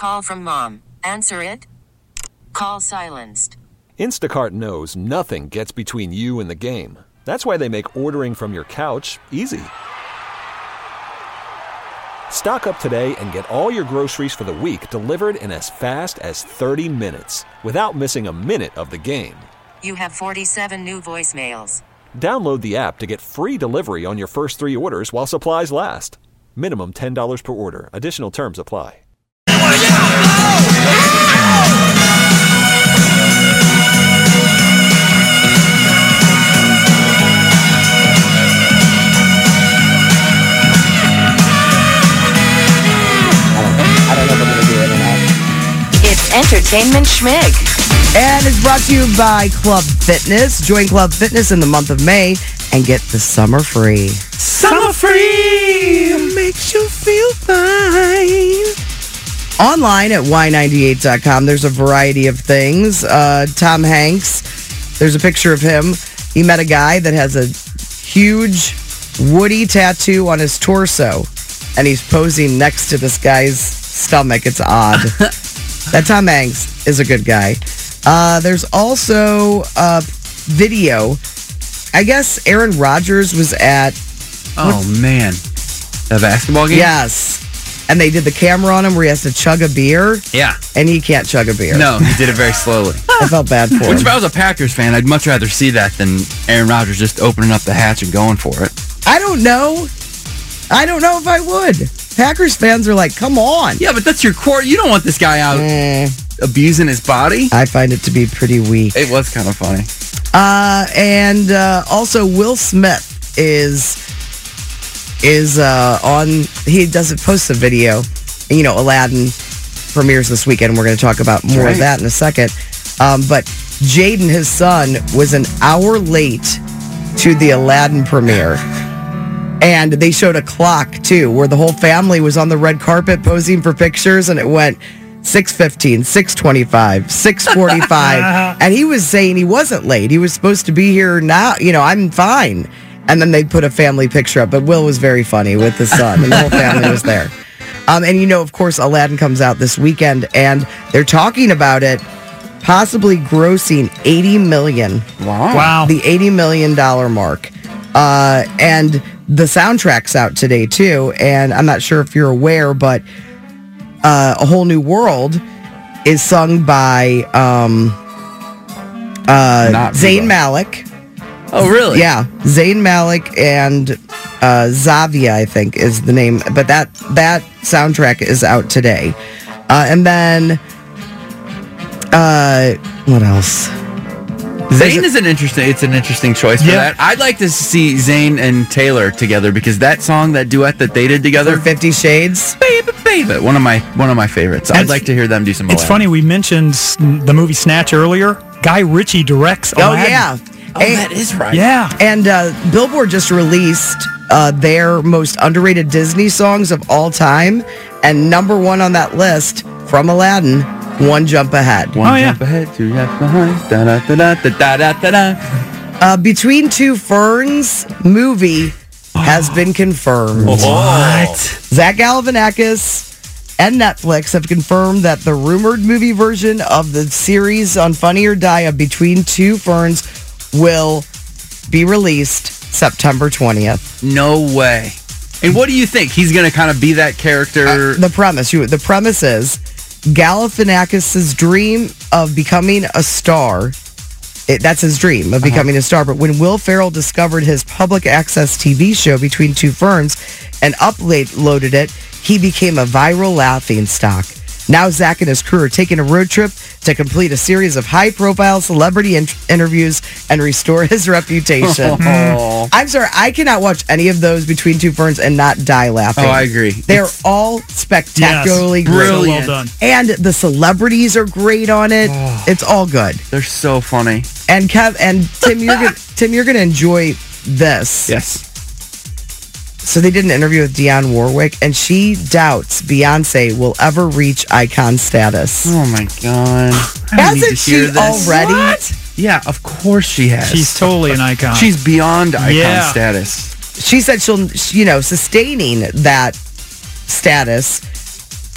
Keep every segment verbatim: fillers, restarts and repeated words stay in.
call from mom. Answer it. Call silenced. Instacart knows nothing gets between you and the game. That's why they make ordering from your couch easy. Stock up today and get all your groceries for the week delivered in as fast as thirty minutes without missing a minute of the game. You have forty-seven new voicemails. Download the app to get free delivery on your first three orders while supplies last. Minimum ten dollars per order. Additional terms apply. I don't know if I'm going to do it or not. It's Entertainment Schmig. And it's brought to you by Club Fitness. Join Club Fitness in the month of May and get the summer free. Summer free makes you feel fine. Online at Y ninety-eight dot com, there's a variety of things. Uh, Tom Hanks, there's a picture of him. He met a guy that has a huge Woody tattoo on his torso, and he's posing next to this guy's stomach. It's odd. That Tom Hanks is a good guy. Uh, there's also a video. I guess Aaron Rodgers was at... Oh, man. The basketball game? Yes. And they did the camera on him where he has to chug a beer. Yeah. And he can't chug a beer. No, he did it very slowly. I felt bad for him. Which, if I was a Packers fan, I'd much rather see that than Aaron Rodgers just opening up the hatch and going for it. I don't know. I don't know if I would. Packers fans are like, come on. Yeah, but that's your core. You don't want this guy out Eh, abusing his body. I find it to be pretty weak. It was kind of funny. Uh, and uh, also, Will Smith is is uh, on. He does post a video. And, you know, Aladdin premieres this weekend. We're going to talk about more right. of that in a second. Um, but Jaden, his son, was an hour late to the Aladdin premiere. And they showed a clock, too, where the whole family was on the red carpet posing for pictures, and it went six fifteen, six twenty-five, six forty-five. And he was saying he wasn't late. He was supposed to be here now. You know, I'm fine. And then they put a family picture up. But Will was very funny with his son, and the whole family was there. Um, and, you know, of course, Aladdin comes out this weekend, and they're talking about it possibly grossing eighty million dollars. Wow. Wow. The eighty million dollars mark. Uh, and the soundtrack's out today, too. And I'm not sure if you're aware, but uh, A Whole New World is sung by um, uh, Not Zayn Reebok. Malik. Oh, really? Yeah, Zayn Malik and uh, Zavia, I think, is the name. But that that soundtrack is out today. Uh, and then, uh, what else? Zayn is an interesting. It's an interesting choice for Yeah. that. I'd like to see Zayn and Taylor together because that song, that duet that they did together, For Fifty Shades. baby, baby, one of my one of my favorites. I'd It's- like to hear them do some. It's Aladdin. funny, we mentioned s- the movie Snatch earlier. Guy Ritchie directs Oh, Aladdin. yeah. Oh, And- that is right. Yeah. And uh, Billboard just released uh, their most underrated Disney songs of all time. And number one on that list from Aladdin, One Jump Ahead. One Oh, yeah. jump ahead, two jump behind. Da da da da da da da da. Uh, Between Two Ferns movie has been confirmed. What? Zach Galifianakis and Netflix have confirmed that the rumored movie version of the series on Funny or Die of Between Two Ferns will be released September twentieth. No way. And what do you think? He's going to kind of be that character. Uh, the premise, you, the premise is Galifianakis' dream of becoming a star. It, that's his dream of becoming a star. But when Will Ferrell discovered his public access T V show Between Two Ferns and uploaded it, he became a viral laughing stock. Now Zach and his crew are taking a road trip to complete a series of high-profile celebrity in- interviews and restore his reputation. Oh. I'm sorry, I cannot watch any of those Between Two Ferns and not die laughing. Oh, I agree. They're It's all spectacularly Yes. great. So Brilliant. well done. And the celebrities are great on it. It's all good. They're so funny. And Kev and Tim, you're gonna, Tim, you're gonna enjoy this. Yes. So they did an interview with Dionne Warwick, and she doubts Beyonce will ever reach icon status. Oh my god. I need Hasn't to she hear this. already? What? Yeah, of course she has. She's totally an icon. She's beyond icon Yeah. status. She said she'll, you know, sustaining that status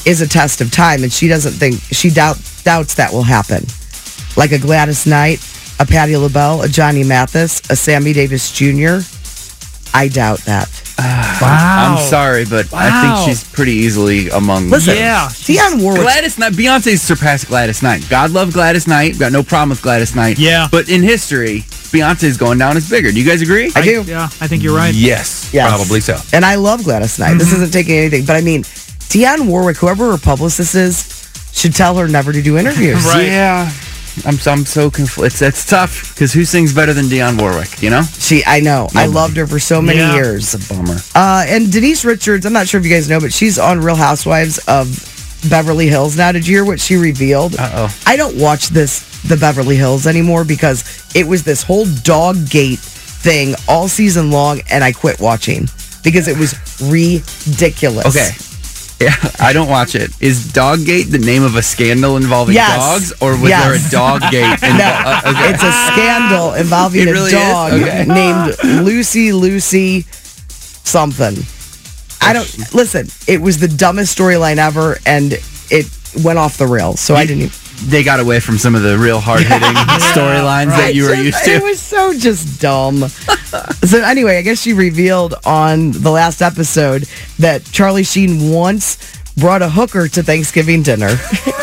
is a test of time, and she doesn't think, she doubt, doubts that will happen. Like a Gladys Knight, a Patti LaBelle, a Johnny Mathis, a Sammy Davis Junior I doubt that. Wow. I'm sorry, but I Wow. think she's pretty easily among. Listen, Yeah. Dionne Warwick. Gladys Knight, Beyonce's surpassed Gladys Knight. God love Gladys Knight. Got no problem with Gladys Knight. Yeah. But in history, Beyonce's going down as bigger. Do you guys agree? I do. Yeah, I think you're right. Yes, Yes. probably so. And I love Gladys Knight. This isn't taking anything, but I mean, Dionne Warwick, whoever her publicist is, should tell her never to do interviews. Right. Yeah. I'm, I'm so conflicted. It's, it's tough because who sings better than Dionne Warwick, you know? She, I know. I loved her for so many Yeah. years. It's a bummer. Uh, and Denise Richards, I'm not sure if you guys know, but she's on Real Housewives of Beverly Hills now. Did you hear what she revealed? Uh-oh. I don't watch this, the Beverly Hills anymore because it was this whole dog gate thing all season long, and I quit watching because it was ridiculous. Okay. Yeah, I don't watch it. Is Doggate the name of a scandal involving Yes. dogs, or was Yes. there a Doggate? In, No, uh, okay. it's a scandal involving It a really is? dog Okay. named Lucy Lucy something. I don't listen. It was the dumbest storyline ever, and it went off the rails. So I didn't. Even, They got away from some of the real hard-hitting storylines that you were used It to. was so just dumb. So anyway, I guess she revealed on the last episode that Charlie Sheen once brought a hooker to Thanksgiving dinner.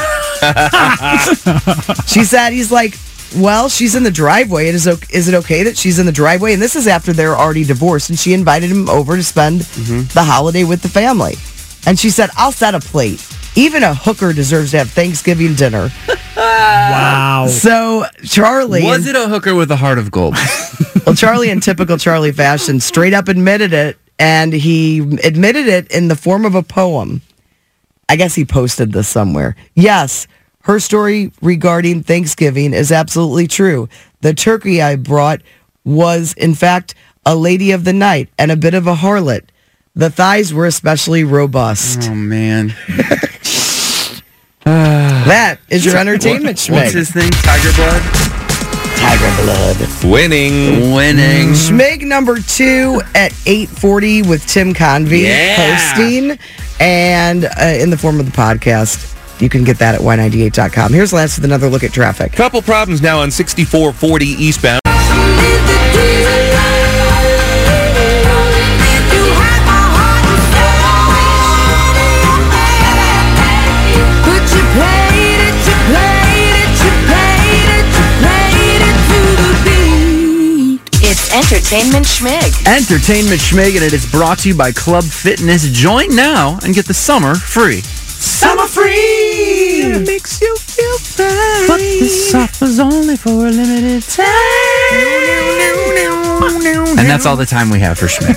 She said he's like, well, she's in the driveway. It is, o- is it okay that she's in the driveway? And this is after they're already divorced. And she invited him over to spend the holiday with the family. And she said, I'll set a plate. Even a hooker deserves to have Thanksgiving dinner. Wow. So Charlie, Was it a hooker with a heart of gold? well, Charlie, in typical Charlie fashion, straight up admitted it, and he admitted it in the form of a poem. I guess he posted this somewhere. Yes, her story regarding Thanksgiving is absolutely true. The turkey I brought was, in fact, a lady of the night and a bit of a harlot. The thighs were especially robust. Oh, man. That is your entertainment, What's Schmig. his thing? Tiger Blood? Tiger blood. Winning. Winning. Schmig number two at eight forty with Tim Convey Yeah. hosting, and uh, in the form of the podcast. You can get that at Y ninety-eight dot com. Here's Lance with another look at traffic. Couple problems now on sixty-four forty eastbound. It's Entertainment Schmig. Entertainment Schmig, and it is brought to you by Club Fitness. Join now and get the summer free. Summer free! Makes you feel fine. But this offer's only for a limited time. And that's all the time we have for Schmig.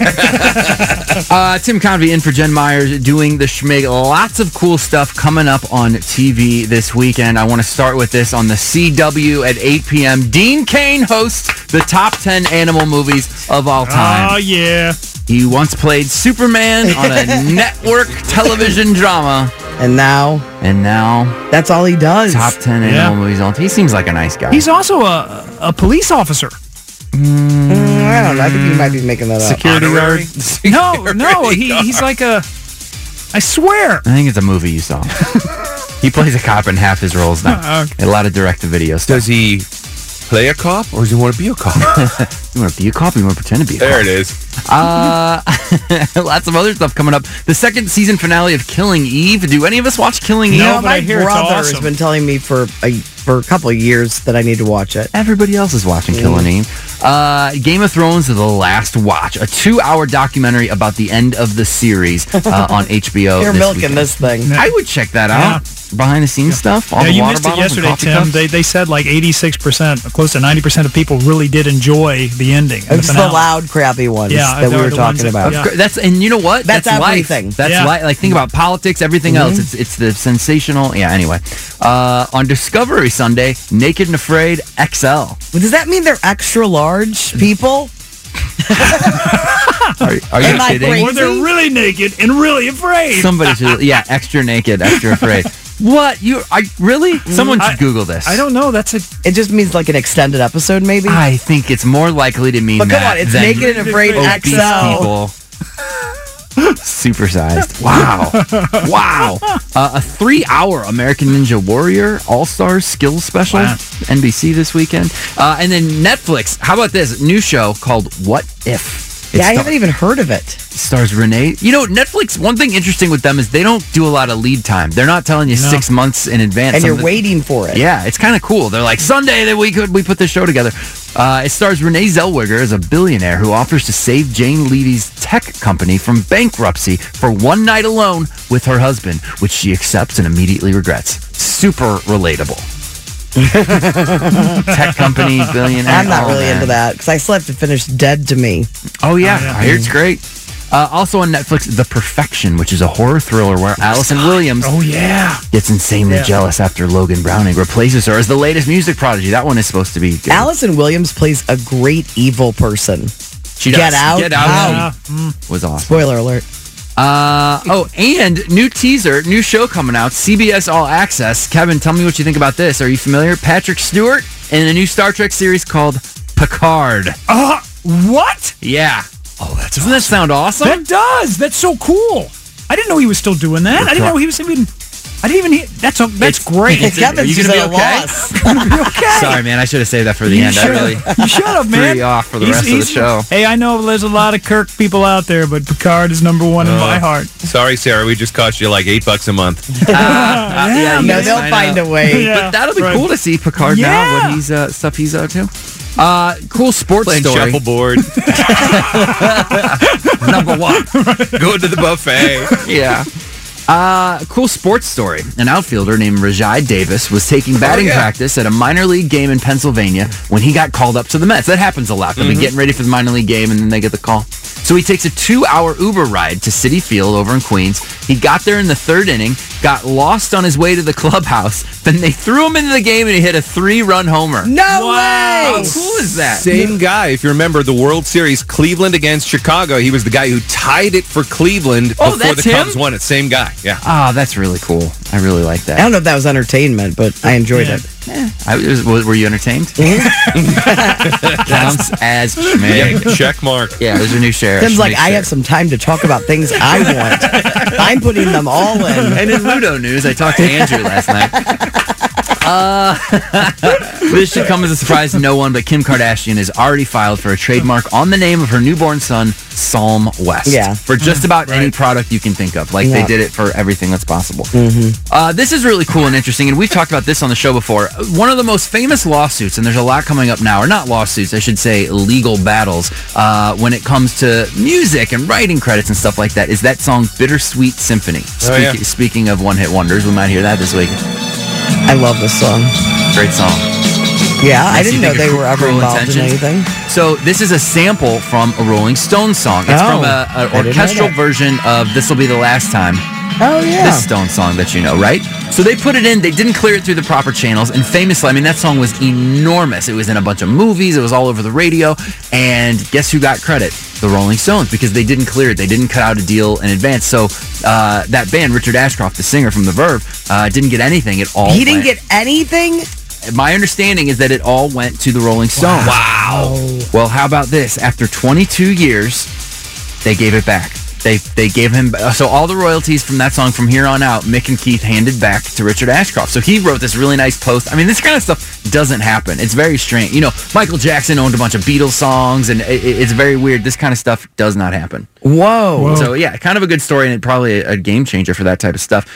uh, Tim Convey in for Jen Myers doing the Schmig. Lots of cool stuff coming up on T V this weekend. I want to start with this on the C W at eight p.m. Dean Cain hosts the top ten animal movies of all time. Oh, yeah. He once played Superman on a network television drama. And now, And now, that's all he does. top ten animal Yeah. movies. All he seems like a nice guy. He's also a, a police officer. Mm, I don't know. I think you might be making that up. Security guard. Security No, no. He, guard. he's like a. I swear. I think it's a movie you saw. He plays a cop in half his roles now. Okay. A lot of direct-to-video stuff. Does he play a cop or does he want to be a cop? You want to be a cop or you want to pretend to be a There cop? it is. Uh, lots of other stuff coming up. The second season finale of Killing Eve. Do any of us watch Killing Eve? No, No, but my I hear it's brother has awesome. been telling me for a, for a couple of years that I need to watch it. Everybody else is watching Killing Eve. Uh, Game of Thrones: The Last Watch, a two-hour documentary about the end of the series uh, on H B O. You're this milking weekend. this thing. I would check that out. Behind the scenes stuff. All Yeah, the you water missed it bottles and yesterday, coffee Tim. cups. They, they said like eighty-six percent, close to ninety percent of people really did enjoy the ending. and It's the finale. loud, crappy ones Yeah, that we they're were the ones talking that- about. yeah. Of course, That's and you know what? That's life. everything. That's Yeah. life. Like think about politics, everything else. It's it's the sensational. Yeah. Anyway, uh, on Discovery Sunday, Naked and Afraid X L. Well, does that mean they're extra large people? Are, are you Am I kidding? crazy? Or they're really naked and really afraid. Somebody should. Yeah, extra naked, extra afraid. What you? I really? Someone should I- Google this. I don't know. That's a. It just means like an extended episode, maybe. I think it's more likely to mean But come that on, it's than Naked and Afraid obese X L. people. Supersized. Wow. Wow. Uh, a three-hour American Ninja Warrior All-Stars Skills Special. Wow. N B C this weekend. Uh, and then Netflix. How about this? New show called What If? It Yeah, I star- haven't even heard of it. stars Renee. You know, Netflix, one thing interesting with them is they don't do a lot of lead time. They're not telling you No. six months in advance. And you're something- waiting for it. Yeah, it's kind of cool. They're like, Sunday that we could we put this show together. Uh, it stars Renee Zellweger as a billionaire who offers to save Jane Levy's tech company from bankruptcy for one night alone with her husband, which she accepts and immediately regrets. Super relatable. Tech company, billionaire. I'm not oh, really man. into that because I still have to finish Dead to Me. Oh, yeah. Oh, yeah. I hear it's great. Uh, also on Netflix, The Perfection, which is a horror thriller where Allison Williams Oh, yeah. gets insanely Yeah. jealous after Logan Browning replaces her as the latest music prodigy. That one is supposed to be good. Allison Williams plays a great evil person. She does. Get Out. Get Out Yeah. Mm. was awesome. Spoiler alert. Uh, oh, and new teaser, new show coming out, C B S All Access. Kevin, tell me what you think about this. Are you familiar? Patrick Stewart in a new Star Trek series called Picard. Uh, what? Yeah. Oh, that's Doesn't that sound awesome? That does. That's so cool. I didn't know he was still doing that. I didn't know he was even. I didn't even hear. That's a, that's great. It's- Kevin's are you just gonna at be a okay? loss. Okay. Sorry, man. I should have saved that for the You end. I should really. have. You should have, man. Threw you off for the He's- rest of the he's- show. Hey, I know there's a lot of Kirk people out there, but Picard is number one in Uh, my heart. Sorry, Sarah. We just cost you like eight bucks a month. Uh, yeah, you No, guys they'll sign find up. a way. Yeah. But that'll be right. cool to see Picard now. Yeah. What he's uh, stuff he's up to. Uh, cool sports Playing story. shuffleboard, Number one. going to the buffet. Yeah. Uh, cool sports story. An outfielder named Rajai Davis was taking batting Oh, yeah. practice at a minor league game in Pennsylvania when he got called up to the Mets. That happens a lot. They'll Mm-hmm. be getting ready for the minor league game and then they get the call. So he takes a two-hour Uber ride to Citi Field over in Queens. He got there in the third inning, got lost on his way to the clubhouse. Then they threw him into the game and he hit a three-run homer. No How way! cool is that? Same guy. If you remember the World Series, Cleveland against Chicago, he was the guy who tied it for Cleveland Oh, before that's the Cubs him? won it. Same guy. Yeah. Ah, that's really cool. I really like I that. don't know if that was entertainment, but I enjoyed Yeah. it. I, was, were you entertained? Counts as Yeah, schmeg. check mark. Yeah, there's a new share. Tim's like, I have some time to talk about things I want. I'm putting them all in. And in Ludo news, I talked to Andrew last night. Uh, this should come as a surprise to no one, but Kim Kardashian has already filed for a trademark on the name of her newborn son, Psalm West. Yeah. For just about any Right. product you can think of. Like they Yeah. did it for everything that's possible. Uh, this is really cool and interesting, and we've talked about this on the show before. One of the most famous lawsuits, and there's a lot coming up now, or not lawsuits, I should say legal battles, uh, when it comes to music and writing credits and stuff like that, is that song Bittersweet Symphony. Oh, yeah. Speak- Speaking of one-hit wonders, we might hear that this week. I love this song. Great song. Yeah, I Makes you didn't know think of they Cru- were ever Cruel involved in Intentions. anything. So this is a sample from a Rolling Stones song. It's Oh, from a, I an didn't know orchestral that. version of This'll Be the Last Time. Oh, yeah. This Stone song that you know, right? So they put it in, they didn't clear it through the proper channels, and famously, I mean, that song was enormous. It was in a bunch of movies, it was all over the radio, and guess who got credit? The Rolling Stones, because they didn't clear it. They didn't cut out a deal in advance. So uh, that band, Richard Ashcroft, the singer from The Verve, uh, didn't get anything at all. He didn't get anything? My understanding is that it all went to the Rolling Stones. Wow. Well, how about this? After twenty-two years, they gave it back. They they gave him so all the royalties from that song from here on out, Mick and Keith handed back to Richard Ashcroft. So he wrote this really nice post. I mean, this kind of stuff doesn't happen. It's very strange. You know, Michael Jackson owned a bunch of Beatles songs, and it, it's very weird. This kind of stuff does not happen. Whoa. Whoa. So yeah, kind of a good story, and probably a, a game changer for that type of stuff.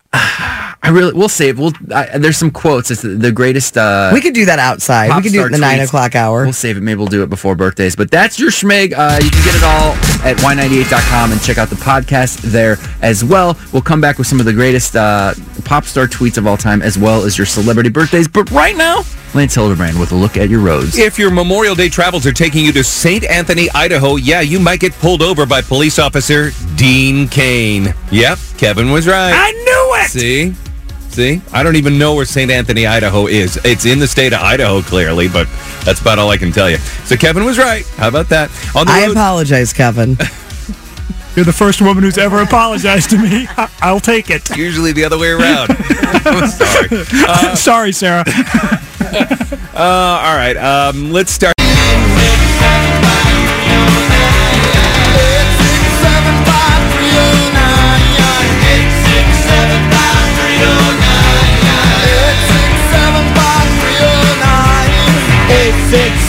I really, we'll save. We'll. I, there's some quotes. It's the, the greatest. Uh, We could do that outside. We Pop could do it in the star nine tweets. o'clock hour. We'll save it. Maybe we'll do it before birthdays. But that's your schmeg. Uh, you can get it all at y ninety-eight dot com and check out the podcast there as well. We'll come back with some of the greatest uh, pop star tweets of all time, as well as your celebrity birthdays. But right now, Lance Hildebrand with a look at your roads. If your Memorial Day travels are taking you to Saint Anthony, Idaho, yeah, you might get pulled over by police officer Dean Kane. Yep, Kevin was right. I knew it. See? See? I don't even know where Saint Anthony, Idaho is. It's in the state of Idaho, clearly, but that's about all I can tell you. So Kevin was right. How about that? On the I road- apologize, Kevin. You're the first woman who's ever apologized to me. I- I'll take it. Usually the other way around. I'm sorry. Sorry, Sarah. Uh, all right. Um, let's start.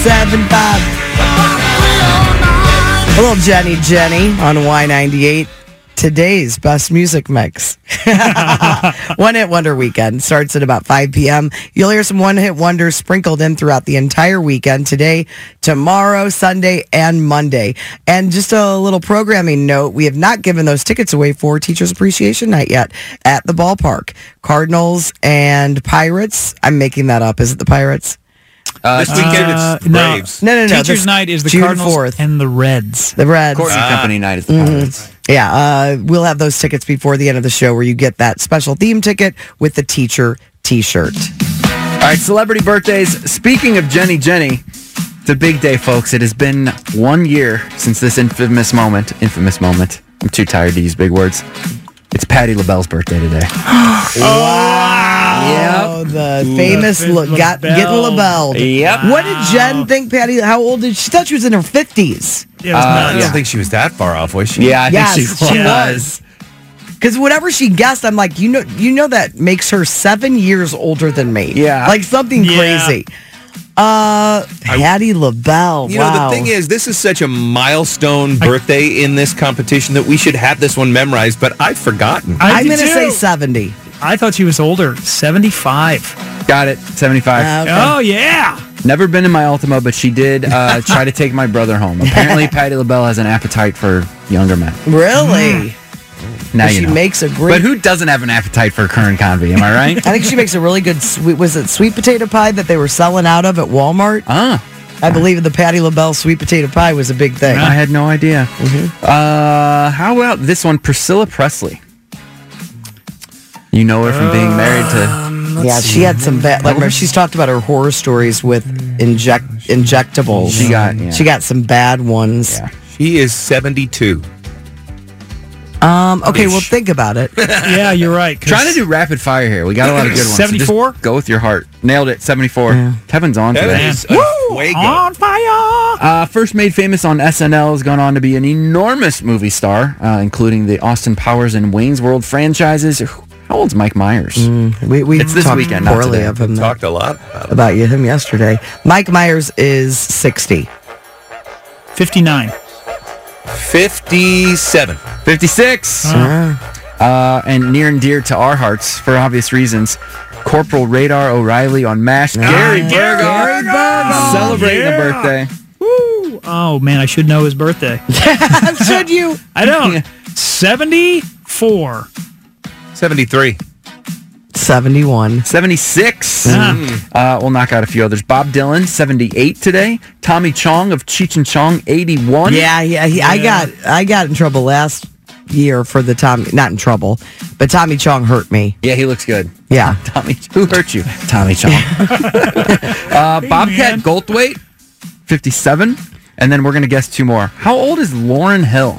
seven five. A little Jenny Jenny on Y ninety-eight. Today's best music mix. One Hit Wonder Weekend starts at about five p.m. You'll hear some One Hit Wonders sprinkled in throughout the entire weekend, today, tomorrow, Sunday, and Monday. And just a little programming note, we have not given those tickets away for Teachers Appreciation Night yet at the ballpark. Cardinals and Pirates. I'm making that up. Is it the Pirates? Uh, this weekend Uh, it's no. Braves. No, no, no. Teachers' this- night is the June Cardinals fourth. and the Reds. The Reds. Courtney Ah. Company night is the Pirates. Yeah, uh, we'll have those tickets before the end of the show where you get that special theme ticket with the teacher t-shirt. All right, celebrity birthdays. Speaking of Jenny Jenny, it's a big day, folks. It has been one year since this infamous moment. Infamous moment. I'm too tired to use big words. It's Patti LaBelle's birthday today. Oh, the famous La- look, got LaBelle. getting LaBelle. Yep. What did Jen think, Patty? How old did she? Thought she was in her fifties. Yeah, it was Uh, I nuts. don't think she was that far off, was she? Yeah, I Yes, think she was. she was. Because whatever she guessed, I'm like, you know, you know that makes her seven years older than me. Yeah. like something Yeah. crazy. Uh, Patti LaBelle. You wow. know, the thing is, this is such a milestone birthday in this competition that we should have this one memorized, but I've forgotten. I I'm did going to say too. seventy. I thought she was older. seventy-five. Got it. seventy-five. Uh, okay. Oh, yeah. Never been in my Ultima, but she did uh, try to take my brother home. Apparently, Patti LaBelle has an appetite for younger men. Really? Now she you know. makes a great. But who doesn't have an appetite for Kern Convey? Am I right? I think she makes a really good sweet. Was it sweet potato pie that they were selling out of at Walmart? Ah, I believe the Patti LaBelle sweet potato pie was a big thing. I had no idea. Uh, how about this one, Priscilla Presley? You know her from being married to. Yeah, she had some bad. Like, remember, she's talked about her horror stories with inject injectables. She got- yeah. she got some bad ones. Yeah. She is seventy-two. Um. Okay. Ish. Well, think about it. Yeah, you're right. 'cause- Trying to do rapid fire here. We got a lot of good ones. So just seventy-four? go with your heart. Nailed it. seventy-four. Kevin's on That today. is a fuego. On fire. Uh, first made famous on S N L, has gone on to be an enormous movie star, uh, including the Austin Powers and Wayne's World franchises. How old's Mike Myers? We we It's this talked weekend, not poorly today. of him Talked a lot about it. about you him yesterday. Mike Myers is sixty. fifty-nine. fifty-seven. fifty-six. Uh, and near and dear to our hearts, for obvious reasons, Corporal Radar O'Reilly on MASH. Gary Gary Burgos. Burgos. Celebrating Yeah. a birthday. Woo. Oh, man, I should know his birthday. Should you? I don't. seventy-four. seventy-three. Seventy-one. seventy-six. Ah. Uh, we'll knock out a few others. Bob Dylan, seventy-eight today. Tommy Chong of Cheech and Chong, eighty-one. Yeah, yeah. He, I got I got in trouble last year for the Tommy. Not in trouble, but Tommy Chong hurt me. Yeah, he looks good. Yeah. Tommy, who hurt you? Tommy Chong. uh, Bobcat Goldthwait, fifty-seven. And then we're going to guess two more. How old is Lauryn Hill?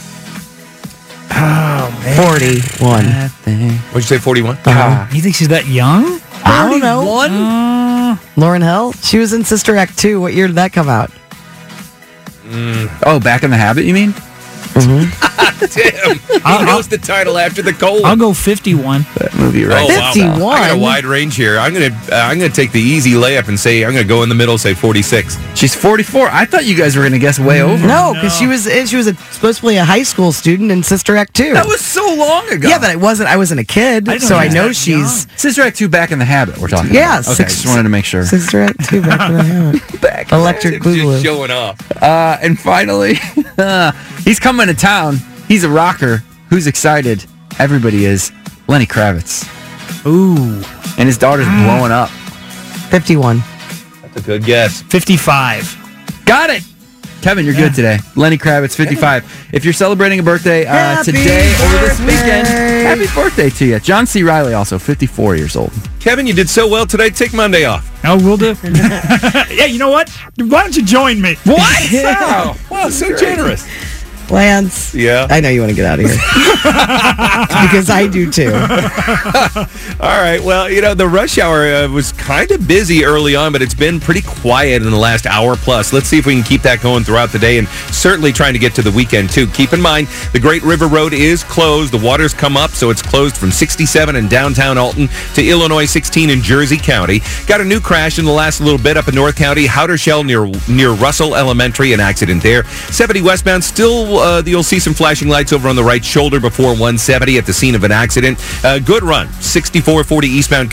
Forty-one. What'd you say, forty-one? You think she's that young? I don't know. Uh, Lauryn Hill. She was in Sister Act two. What year did that come out? Oh, Back in the Habit, you mean? Tim, he I'll- knows the title after the colon. I'll go fifty-one. That movie, right? Oh, wow. fifty-one. I got a wide range here. I'm gonna uh, I'm gonna take the easy layup and say I'm gonna go in the middle, say forty-six. She's forty-four. I thought you guys were going to guess way over. No, because she was she was a, supposed to be a high school student in Sister Act two. That was so long ago. yeah, but I wasn't. I wasn't a kid, I didn't so know I she know was that she's Sister Act two, Back in the Habit, we're talking Yeah, about. Okay, six- just wanted to make sure. Sister Act two. Back in the habit. Back. Electric Tim's just Boogaloo. showing off. Uh, and finally, he's coming to town. He's a rocker. Who's excited? Everybody is. Lenny Kravitz. Ooh. And his daughter's blowing up. Fifty-one. That's a good guess. fifty-five. Got it. Kevin, you're good today. Lenny Kravitz, fifty-five. If you're celebrating a birthday uh, Happy today or this birthday. weekend, happy birthday to you. John C. Reilly, also fifty-four years old. Kevin, you did so well today. Take Monday off. Oh, we'll do. Yeah, you know what? Why don't you join me? What? Wow. Wow, so generous. Lance. Yeah. I know you want to get out of here. Because I do too. All right. Well, you know, the rush hour uh, was kind of busy early on, but it's been pretty quiet in the last hour plus. Let's see if we can keep that going throughout the day, and certainly trying to get to the weekend, too. Keep in mind, the Great River Road is closed. The water's come up, so it's closed from sixty-seven in downtown Alton to Illinois sixteen in Jersey County. Got a new crash in the last little bit up in North County, Howdershell near near Russell Elementary, an accident there. seventy westbound, still uh, you'll see some flashing lights over on the right shoulder before one seventy at the scene of an accident. Uh, good run, sixty-four forty eastbound.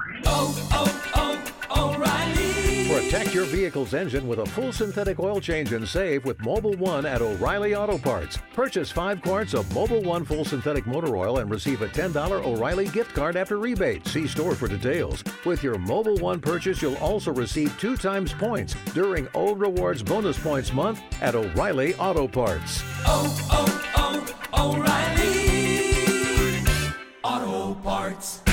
Protect your vehicle's engine with a full synthetic oil change and save with Mobil one at O'Reilly Auto Parts. Purchase five quarts of Mobil one full synthetic motor oil and receive a ten dollars O'Reilly gift card after rebate. See store for details. With your Mobil one purchase, you'll also receive two times points during Old Rewards Bonus Points Month at O'Reilly Auto Parts. Oh, oh, oh, O'Reilly Auto Parts.